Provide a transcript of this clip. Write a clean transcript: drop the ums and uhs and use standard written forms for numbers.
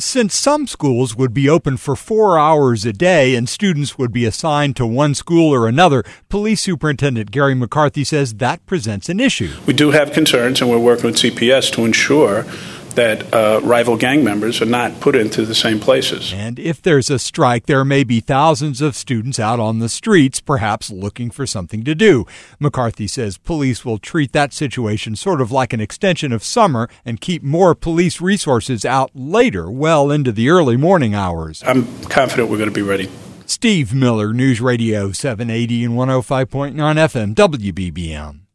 Since some schools would be open for 4 hours a day and students would be assigned to one school or another, Police Superintendent Gary McCarthy says that presents an issue. We do have concerns, and we're working with CPS to ensure that rival gang members are not put into the same places. And if there's a strike, there may be thousands of students out on the streets, perhaps looking for something to do. McCarthy says police will treat that situation sort of like an extension of summer and keep more police resources out later, well into the early morning hours. I'm confident we're going to be ready. Steve Miller, News Radio 780 and 105.9 FM, WBBM.